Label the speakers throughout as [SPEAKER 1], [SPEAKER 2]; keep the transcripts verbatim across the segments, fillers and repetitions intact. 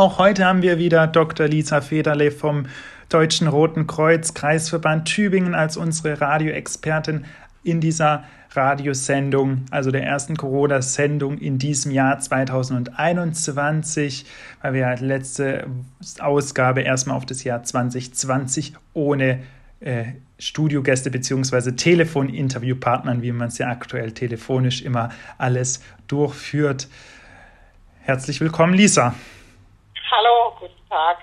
[SPEAKER 1] Auch heute haben wir wieder Doktor Lisa Federle vom Deutschen Roten Kreuz Kreisverband Tübingen als unsere Radioexpertin in dieser Radiosendung, also der ersten Corona-Sendung in diesem Jahr zweitausendeinundzwanzig, weil wir halt letzte Ausgabe erstmal auf das Jahr zwanzig zwanzig ohne äh, Studiogäste bzw. Telefoninterviewpartnern, wie man es ja aktuell telefonisch immer alles durchführt. Herzlich willkommen, Lisa.
[SPEAKER 2] Hallo, guten Tag.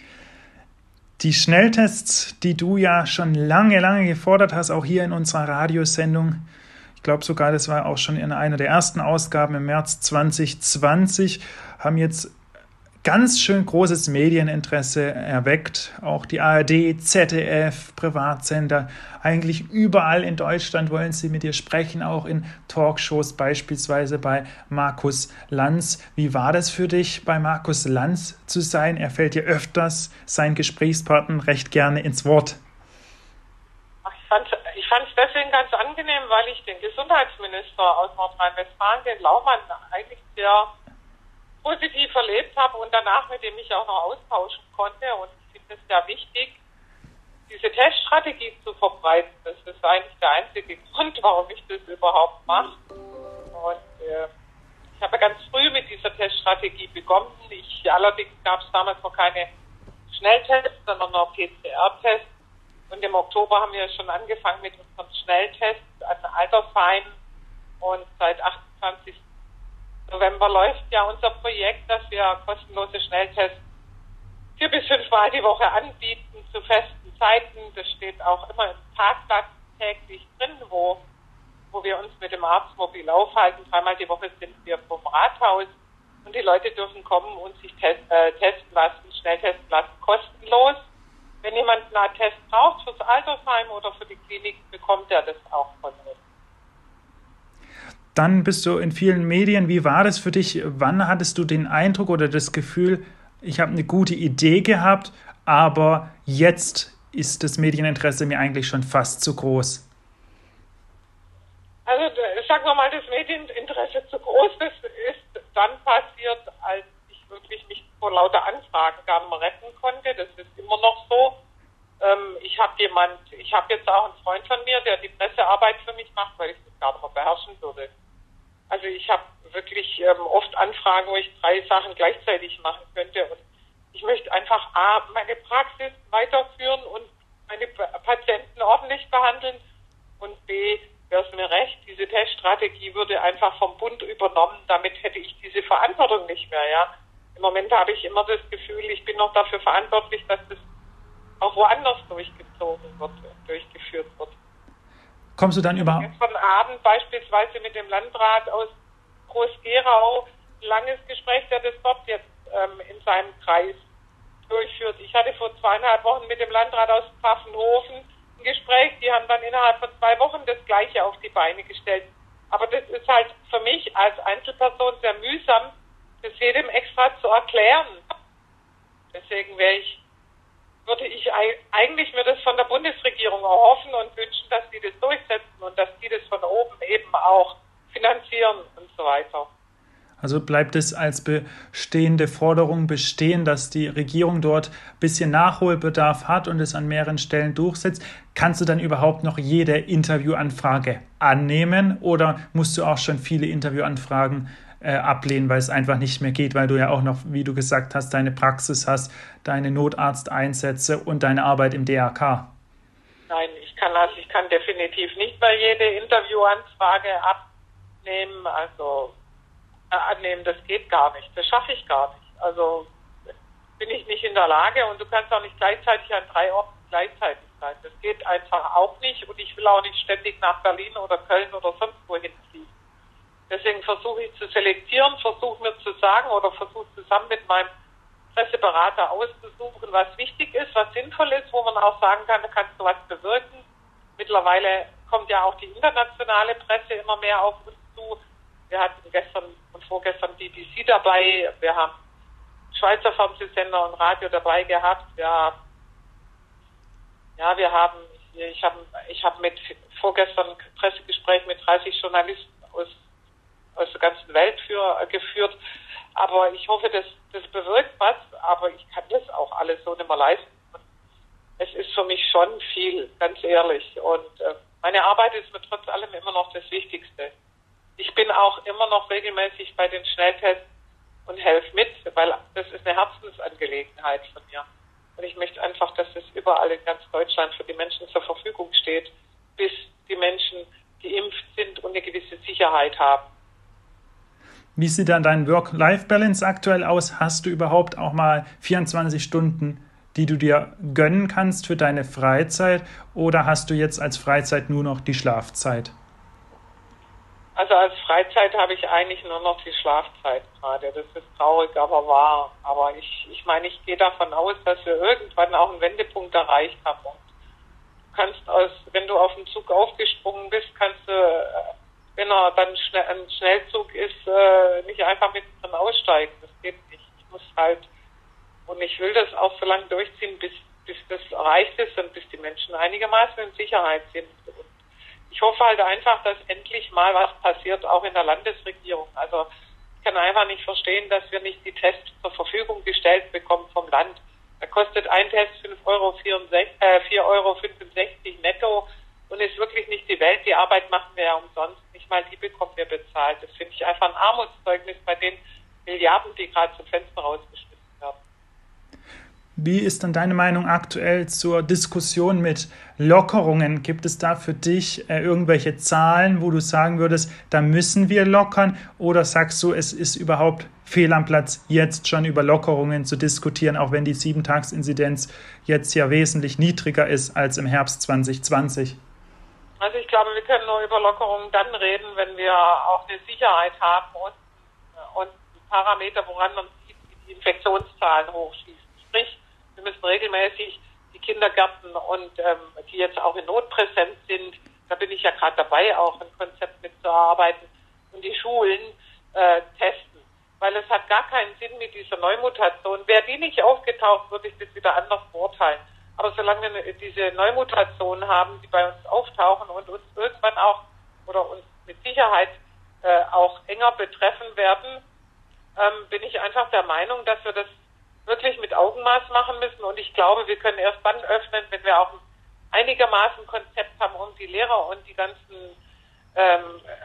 [SPEAKER 1] Die Schnelltests, die du ja schon lange, lange gefordert hast, auch hier in unserer Radiosendung, ich glaube sogar, das war auch schon in einer der ersten Ausgaben im März zwanzig zwanzig, haben jetzt ganz schön großes Medieninteresse erweckt. Auch die A R D, Z D F, Privatsender, eigentlich überall in Deutschland wollen sie mit dir sprechen, auch in Talkshows, beispielsweise bei Markus Lanz. Wie war das für dich, bei Markus Lanz zu sein? Er fällt dir öfters, sein Gesprächspartner, recht gerne ins Wort.
[SPEAKER 2] Ach, ich fand ich fand es deswegen ganz angenehm, weil ich den Gesundheitsminister aus Nordrhein-Westfalen, den Laumann, eigentlich sehr positiv erlebt habe und danach mit dem ich auch noch austauschen konnte. Und ich finde es sehr wichtig, diese Teststrategie zu verbreiten. Das ist eigentlich der einzige Grund, warum ich das überhaupt mache. Und äh, ich habe ganz früh mit dieser Teststrategie begonnen. Ich, allerdings gab es damals noch keine Schnelltests, sondern nur P C R-Tests. Und im Oktober haben wir schon angefangen mit unseren Schnelltests an Altersheimen. Und seit achtundzwanzigsten November läuft ja unser Projekt, dass wir kostenlose Schnelltests vier bis fünfmal die Woche anbieten zu festen Zeiten. Das steht auch immer im Tagblatt täglich drin, wo, wo wir uns mit dem Arztmobil aufhalten. Dreimal die Woche sind wir vom Rathaus und die Leute dürfen kommen und sich test, äh, testen lassen, Schnelltesten lassen, kostenlos. Wenn jemand einen Test braucht fürs Altersheim oder für die Klinik, bekommt er das auch von uns.
[SPEAKER 1] Dann bist du in vielen Medien. Wie war das für dich? Wann hattest du den Eindruck oder das Gefühl, ich habe eine gute Idee gehabt, aber jetzt ist das Medieninteresse mir eigentlich schon fast zu groß?
[SPEAKER 2] Also sagen wir mal, das Medieninteresse zu groß, das ist dann passiert, als ich wirklich mich vor lauter Anfragen gar nicht mehr retten konnte. Das ist immer noch so. Ähm, ich habe jemand, ich habe jetzt auch einen Freund von mir, der die Pressearbeit für mich macht, weil ich das gar nicht mehr beherrschen würde. Also ich habe wirklich ähm, oft Anfragen, wo ich drei Sachen gleichzeitig machen könnte. Und ich möchte einfach A, meine Praxis weiterführen und meine Patienten ordentlich behandeln. Und B, wäre es mir recht, diese Teststrategie würde einfach vom Bund übernommen. Damit hätte ich diese Verantwortung nicht mehr. Ja. Im Moment habe ich immer das Gefühl, ich bin noch dafür verantwortlich, dass das auch woanders durchgezogen wird, durchgeführt wird.
[SPEAKER 1] Kommst du dann überhaupt?
[SPEAKER 2] Gestern Abend beispielsweise mit dem Landrat aus Groß-Gerau ein langes Gespräch, der das dort jetzt ähm, in seinem Kreis durchführt. Ich hatte vor zweieinhalb Wochen mit dem Landrat aus Pfaffenhofen ein Gespräch. Die haben dann innerhalb von zwei Wochen das Gleiche auf die Beine gestellt. Aber das ist halt für mich als Einzelperson sehr mühsam, das jedem extra zu erklären. Deswegen wäre ich würde ich eigentlich mir das von der Bundesregierung erhoffen und wünschen, dass die das durchsetzen und dass die das von oben eben auch finanzieren und so weiter.
[SPEAKER 1] Also bleibt es als bestehende Forderung bestehen, dass die Regierung dort ein bisschen Nachholbedarf hat und es an mehreren Stellen durchsetzt. Kannst du dann überhaupt noch jede Interviewanfrage annehmen oder musst du auch schon viele Interviewanfragen äh, ablehnen, weil es einfach nicht mehr geht, weil du ja auch noch, wie du gesagt hast, deine Praxis hast, deine Notarzteinsätze und deine Arbeit im D R K?
[SPEAKER 2] Nein, ich kann also ich kann definitiv nicht mehr jede Interviewanfrage abnehmen, also äh, annehmen, das geht gar nicht, das schaffe ich gar nicht. Also bin ich nicht in der Lage und du kannst auch nicht gleichzeitig an drei Orten gleichzeitig sein. Das geht einfach auch nicht und ich will auch nicht ständig nach Berlin oder Köln oder sonst wohin fliegen. Deswegen versuche ich zu selektieren, versuche mir zu sagen oder versuche zusammen mit meinem Presseberater auszusuchen, was wichtig ist, was sinnvoll ist, wo man auch sagen kann, da kannst du was bewirken. Mittlerweile kommt ja auch die internationale Presse immer mehr auf uns zu. Wir hatten gestern und vorgestern B B C dabei, wir haben Schweizer Fernsehsender und Radio dabei gehabt, wir haben, ja, wir haben, ich habe ich habe mit vorgestern ein Pressegespräch mit dreißig Journalisten aus aus der ganzen Welt für, geführt. Aber ich hoffe, dass das bewirkt was. aber ich kann das auch alles so nicht mehr leisten. Und es ist für mich schon viel, ganz ehrlich. Und äh, meine Arbeit ist mir trotz allem immer noch das Wichtigste. Ich bin auch immer noch regelmäßig bei den Schnelltests und helfe mit, weil das ist eine Herzensangelegenheit von mir. Und ich möchte einfach, dass es überall in ganz Deutschland für die Menschen zur Verfügung steht, bis die Menschen geimpft sind und eine gewisse Sicherheit haben.
[SPEAKER 1] Wie sieht dann dein Work-Life-Balance aktuell aus? Hast du überhaupt auch mal vierundzwanzig Stunden, die du dir gönnen kannst für deine Freizeit, oder hast du jetzt als Freizeit nur noch die Schlafzeit?
[SPEAKER 2] Also als Freizeit habe ich eigentlich nur noch die Schlafzeit gerade. Das ist traurig, aber wahr. Aber ich, ich meine, ich gehe davon aus, dass wir irgendwann auch einen Wendepunkt erreicht haben. Und du kannst aus, wenn du auf den Zug aufgesprungen bist, kannst du, wenn er dann schnell, ein Schnellzug ist, nicht einfach mittendrin aussteigen. Das geht nicht. Ich muss halt, und ich will das auch so lange durchziehen, bis, bis das erreicht ist und bis die Menschen einigermaßen in Sicherheit sind. Und ich hoffe halt einfach, dass endlich mal was passiert, auch in der Landesregierung. Also ich kann einfach nicht verstehen, dass wir nicht die Tests zur Verfügung gestellt bekommen vom Land. Da kostet ein Test fünf Euro vierundsechzig, äh, vier Euro fünfundsechzig netto und ist wirklich nicht die Welt. Die Arbeit machen wir ja umsonst. Nicht mal die bekommen wir bezahlt. Das finde ich einfach ein Armutszeugnis bei den Milliarden, die gerade zum Fenster rausgeschmissen werden.
[SPEAKER 1] Wie ist dann deine Meinung aktuell zur Diskussion mit Lockerungen? Gibt es da für dich äh, irgendwelche Zahlen, wo du sagen würdest, da müssen wir lockern? Oder sagst du, es ist überhaupt fehl am Platz, jetzt schon über Lockerungen zu diskutieren, auch wenn die sieben-Tags-Inzidenz jetzt ja wesentlich niedriger ist als im Herbst zwanzig zwanzig?
[SPEAKER 2] Also ich glaube, wir können nur über Lockerungen dann reden, wenn wir auch eine Sicherheit haben und, und Parameter, woran man sieht, wie die Infektionszahlen hochschießen. Sprich, wir müssen regelmäßig die Kindergärten und ähm, die jetzt auch in Not präsent sind, da bin ich ja gerade dabei, auch ein Konzept mitzuarbeiten, und die Schulen äh, testen. Weil es hat gar keinen Sinn mit dieser Neumutation. Wäre die nicht aufgetaucht, würde ich das wieder anders beurteilen. Aber solange wir diese Neumutationen haben, die bei uns auftauchen und uns irgendwann auch oder uns mit Sicherheit äh, auch enger betreffen werden, ähm, bin ich einfach der Meinung, dass wir das wirklich mit Augenmaß machen müssen. Und ich glaube, wir können erst dann öffnen, wenn wir auch einigermaßen Konzept haben, um die Lehrer und die ganzen ähm,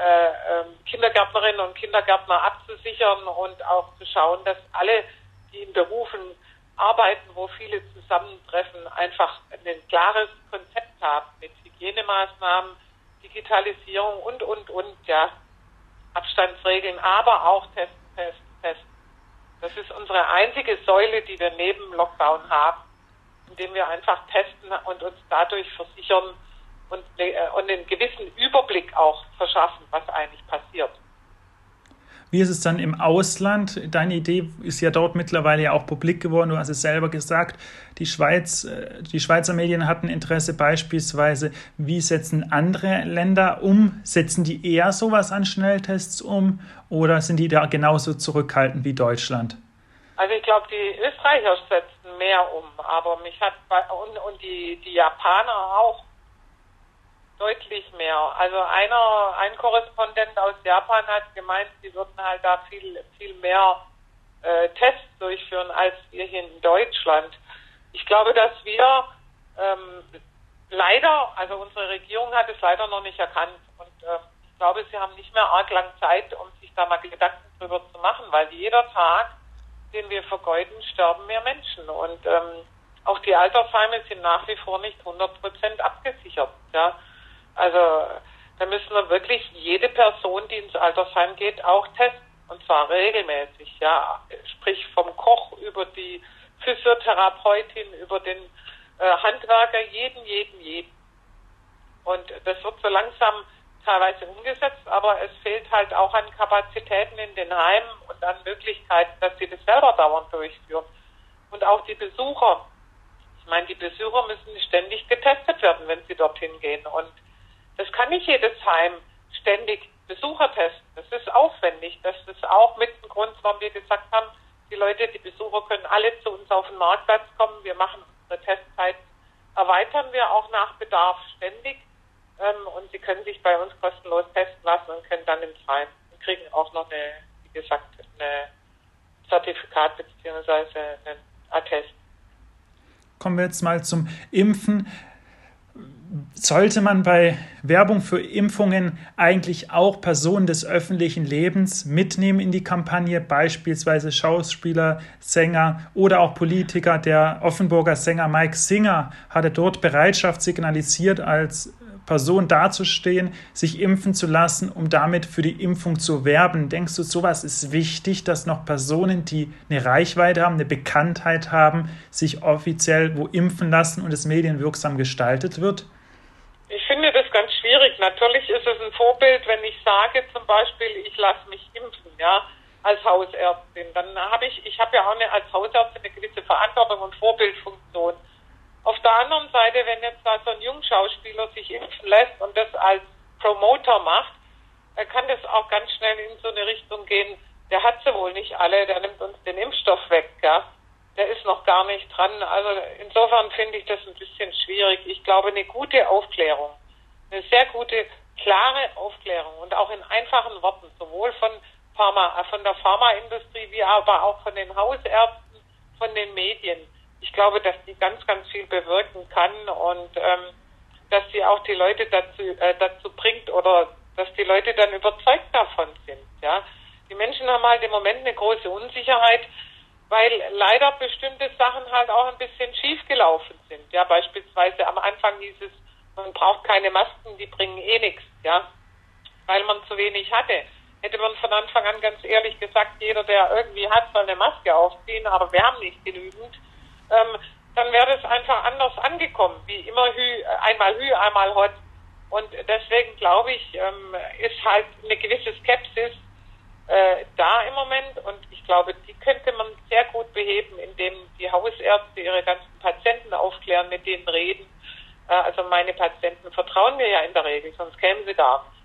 [SPEAKER 2] äh, Kindergärtnerinnen und Kindergärtner abzusichern und auch zu schauen, dass alle, die in Berufen arbeiten, wo viele zusammentreffen, einfach ein klares Konzept haben mit Hygienemaßnahmen, Digitalisierung und, und, und, ja, Abstandsregeln, aber auch testen, testen, testen. Das ist unsere einzige Säule, die wir neben Lockdown haben, indem wir einfach testen und uns dadurch versichern und, und einen gewissen Überblick auch verschaffen, was eigentlich passiert.
[SPEAKER 1] Wie ist es dann im Ausland? Deine Idee ist ja dort mittlerweile ja auch publik geworden. Du hast es selber gesagt, die Schweiz, die Schweizer Medien hatten Interesse beispielsweise. Wie setzen andere Länder um? Setzen die eher sowas an Schnelltests um oder sind die da genauso zurückhaltend wie Deutschland?
[SPEAKER 2] Also ich glaube, die Österreicher setzen mehr um, aber mich hat bei, und, und die, die Japaner auch deutlich mehr. Also einer, ein Korrespondent aus Japan hat gemeint, sie würden halt da viel, viel mehr äh, Tests durchführen als wir hier in Deutschland. Ich glaube, dass wir ähm, leider, also unsere Regierung hat es leider noch nicht erkannt und äh, ich glaube, sie haben nicht mehr arg lang Zeit, um sich da mal Gedanken drüber zu machen, weil jeder Tag, den wir vergeuden, sterben mehr Menschen und ähm, auch die Altersheime sind nach wie vor nicht hundert Prozent abgesichert, ja. Also da müssen wir wirklich jede Person, die ins Altersheim geht, auch testen. Und zwar regelmäßig, ja. Sprich vom Koch über die Physiotherapeutin, über den äh, Handwerker, jeden, jeden, jeden. Und das wird so langsam teilweise umgesetzt, aber es fehlt halt auch an Kapazitäten in den Heimen und an Möglichkeiten, dass sie das selber dauernd durchführen. Und auch die Besucher. Ich meine, die Besucher müssen ständig getestet werden, wenn sie dorthin gehen. Und das kann nicht jedes Heim ständig Besucher testen. Das ist aufwendig. Das ist auch mit dem Grund, warum wir gesagt haben, die Leute, die Besucher können alle zu uns auf den Marktplatz kommen. Wir machen unsere Testzeit, erweitern wir auch nach Bedarf ständig. Ähm, und sie können sich bei uns kostenlos testen lassen und können dann ins Heim und kriegen auch noch eine, wie gesagt, eine Zertifikat bzw. einen Attest.
[SPEAKER 1] Kommen wir jetzt mal zum Impfen. Sollte man bei Werbung für Impfungen eigentlich auch Personen des öffentlichen Lebens mitnehmen in die Kampagne, beispielsweise Schauspieler, Sänger oder auch Politiker? Der Offenburger Sänger Mike Singer hatte dort Bereitschaft signalisiert, als Person dazustehen, sich impfen zu lassen, um damit für die Impfung zu werben. Denkst du, sowas ist wichtig, dass noch Personen, die eine Reichweite haben, eine Bekanntheit haben, sich offiziell wo impfen lassen und es medienwirksam gestaltet wird?
[SPEAKER 2] Ich finde das ganz schwierig. Natürlich ist es ein Vorbild, wenn ich sage zum Beispiel, ich lasse mich impfen, ja, als Hausärztin. Dann habe ich, ich habe ja auch eine, als Hausärztin eine gewisse Verantwortung und Vorbildfunktion. Auf der anderen Seite, wenn jetzt da so ein Jungschauspieler sich impfen lässt und das als Promoter macht, kann das auch ganz schnell in so eine Richtung gehen, der hat sie wohl nicht alle, der nimmt uns den Impfstoff weg, ja. Der ist noch gar nicht dran. Also insofern finde ich das ein bisschen schwierig. Ich glaube, eine gute Aufklärung, eine sehr gute, klare Aufklärung und auch in einfachen Worten, sowohl von Pharma, von der Pharmaindustrie wie aber auch von den Hausärzten, von den Medien. Ich glaube, dass die ganz, ganz viel bewirken kann und ähm, dass sie auch die Leute dazu, äh, dazu bringt oder dass die Leute dann überzeugt davon sind. Ja, die Menschen haben halt im Moment eine große Unsicherheit, weil leider bestimmte Sachen halt auch ein bisschen schief gelaufen sind. Ja, beispielsweise am Anfang hieß es, man braucht keine Masken, die bringen eh nichts, ja, weil man zu wenig hatte. Hätte man von Anfang an ganz ehrlich gesagt, jeder, der irgendwie hat, soll eine Maske aufziehen, aber wir haben nicht genügend, ähm, dann wäre das einfach anders angekommen, wie immer Hü, einmal Hü, einmal Hot. Und deswegen glaube ich, ähm, ist halt eine gewisse Skepsis äh, da im Moment und ich glaube, die könnte man sehr gut beheben, indem die Hausärzte ihre ganzen Patienten aufklären, mit denen reden. Äh, also meine Patienten vertrauen mir ja in der Regel, sonst kämen sie gar nicht.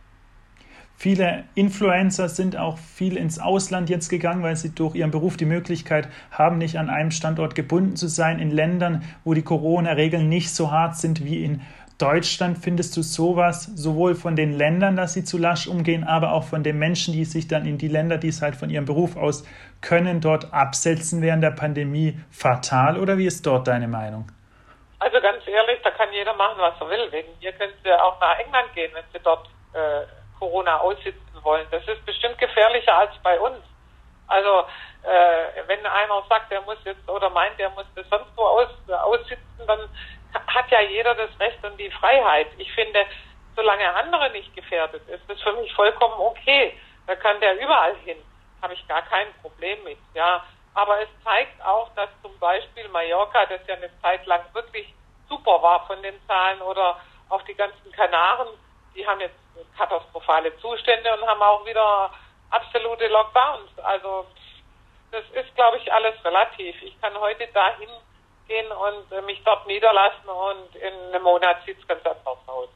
[SPEAKER 1] Viele Influencer sind auch viel ins Ausland jetzt gegangen, weil sie durch ihren Beruf die Möglichkeit haben, nicht an einem Standort gebunden zu sein. In Ländern, wo die Corona-Regeln nicht so hart sind wie in Deutschland, findest du sowas sowohl von den Ländern, dass sie zu lasch umgehen, aber auch von den Menschen, die sich dann in die Länder, die es halt von ihrem Beruf aus können, dort absetzen während der Pandemie fatal? Oder wie ist dort deine Meinung?
[SPEAKER 2] Also ganz ehrlich, da kann jeder machen, was er will. Wegen hier können sie auch nach England gehen, wenn sie dort äh, Corona aussitzen wollen. Das ist bestimmt gefährlicher als bei uns. Also äh, wenn einer sagt, der muss jetzt oder meint, der muss das sonst wo aus, äh, aussitzen, dann hat ja jeder das Recht und die Freiheit. Ich finde, solange andere nicht gefährdet ist, ist für mich vollkommen okay. Da kann der überall hin. Habe ich gar kein Problem mit. Ja, aber es zeigt auch, dass zum Beispiel Mallorca, das ja eine Zeit lang wirklich super war von den Zahlen, oder auch die ganzen Kanaren, die haben jetzt katastrophale Zustände und haben auch wieder absolute Lockdowns. Also das ist, glaube ich, alles relativ. Ich kann heute dahin gehen und mich dort niederlassen und in einem Monat sieht es ganz anders aus.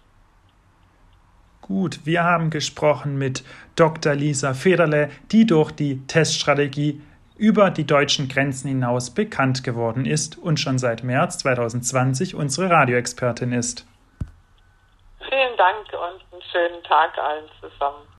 [SPEAKER 1] Gut, wir haben gesprochen mit Doktor Lisa Federle, die durch die Teststrategie über die deutschen Grenzen hinaus bekannt geworden ist und schon seit März zwanzig zwanzig unsere Radioexpertin ist.
[SPEAKER 2] Vielen Dank und einen schönen Tag allen zusammen.